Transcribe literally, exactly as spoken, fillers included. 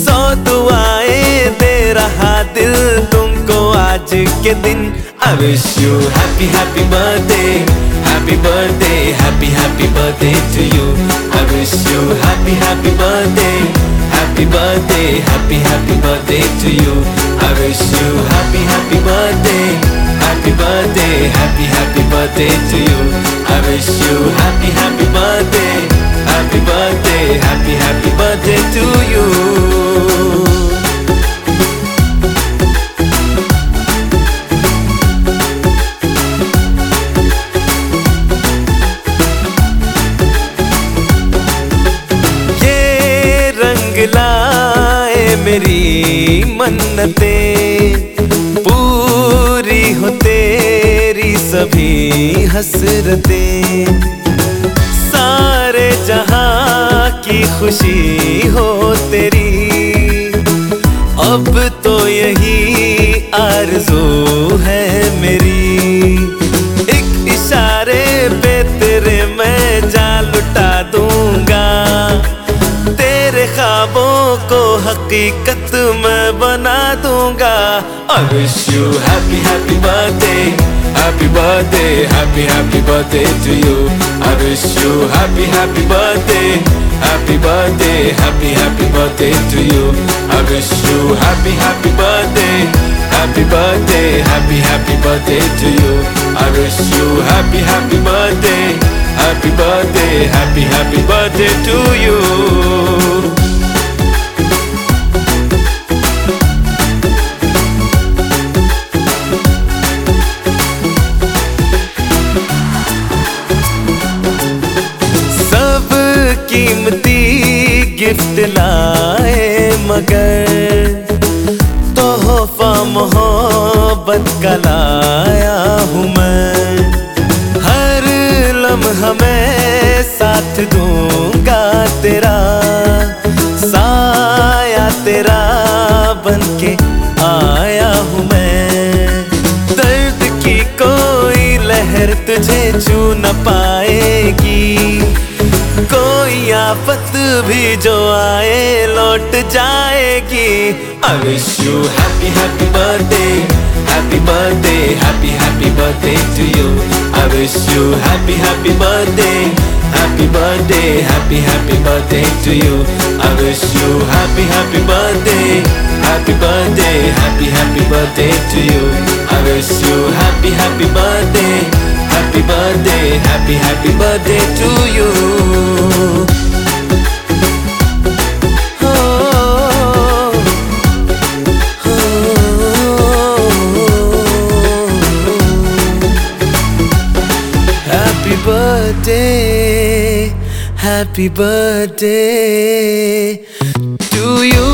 सौ दुआएं दे रहा दिल तुमको आज के दिन। I wish you happy happy birthday, happy birthday, happy happy birthday to you. I wish you happy happy birthday, happy birthday, happy happy birthday to you. I wish you happy happy birthday, happy birthday, happy happy birthday to you. I wish you happy happy birthday, happy birthday, happy happy birthday to you. लाए मेरी मन्नतें, पूरी हो तेरी सभी हसरतें। सारे जहां की खुशी हो तेरी, अब तो यही आरज़ू है मेरी। एक इशारे पे तेरे मैं जान लुटा दूंगा, तेरे ख्वाबों को हकीकत मैं बना दूंगा। I wish you happy happy birthday, happy birthday, happy happy birthday to you. I wish you happy happy birthday, happy birthday, happy happy birthday to you. I wish you happy happy birthday, happy birthday, happy happy birthday to you. I wish you happy happy birthday, happy birthday, happy happy birthday to you. कीमती gift लाए मगर तोहफा मोहब्बत का लाया हूँ मैं। हर लम्हा मैं साथ दूंगा तेरा, साया तेरा बनके आया हूँ मैं। दर्द की कोई लहर तुझे छू न पाएगी, कोई आफत भी जो आए लौट जाएगी। I wish you happy happy birthday, happy birthday, happy happy birthday to you. I wish you happy happy birthday, happy birthday, happy happy birthday to you. I wish you happy happy birthday, happy birthday, happy happy birthday to you. I wish you happy happy birthday, happy birthday, happy happy birthday to you. Happy birthday, happy birthday to you.